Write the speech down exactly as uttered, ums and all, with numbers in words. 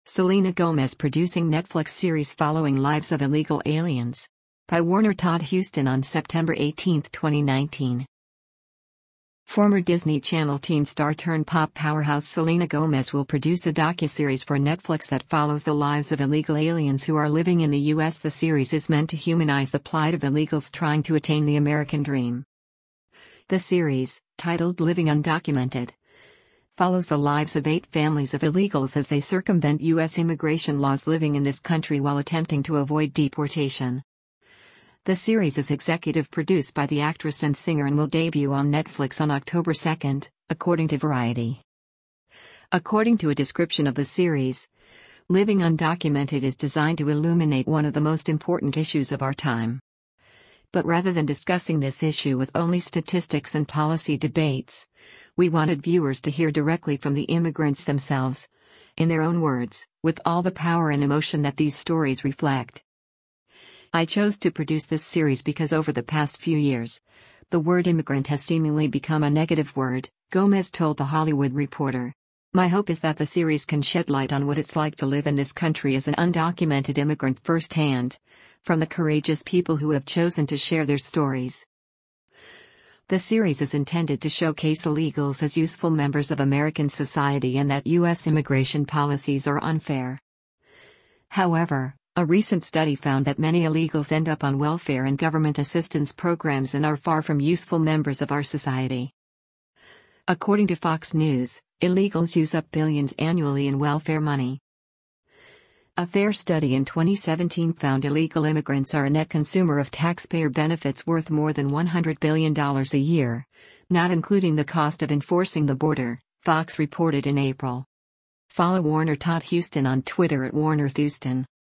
Selena Gomez producing Netflix series following lives of illegal aliens. By Warner Todd Huston on September eighteenth, twenty nineteen. Former Disney Channel teen star turned pop powerhouse Selena Gomez will produce a docuseries for Netflix that follows the lives of illegal aliens who are living in the U S. The series is meant to humanize the plight of illegals trying to attain the American dream. The series, titled Living Undocumented, follows the lives of eight families of illegals as they circumvent U S immigration laws living in this country while attempting to avoid deportation. The series is executive produced by the actress and singer and will debut on Netflix on October second, according to Variety. According to a description of the series, Living Undocumented is designed to illuminate one of the most important issues of our time. But rather than discussing this issue with only statistics and policy debates, we wanted viewers to hear directly from the immigrants themselves, in their own words, with all the power and emotion that these stories reflect. I chose to produce this series because over the past few years, the word immigrant has seemingly become a negative word, Gomez told The Hollywood Reporter. My hope is that the series can shed light on what it's like to live in this country as an undocumented immigrant firsthand, from the courageous people who have chosen to share their stories. The series is intended to showcase illegals as useful members of American society and that U S immigration policies are unfair. However, a recent study found that many illegals end up on welfare and government assistance programs and are far from useful members of our society. According to Fox News, illegals use up billions annually in welfare money. A FAIR study in twenty seventeen found illegal immigrants are a net consumer of taxpayer benefits worth more than one hundred billion dollars a year, not including the cost of enforcing the border, Fox reported in April. Follow Warner Todd Huston on Twitter at Warner Thuston.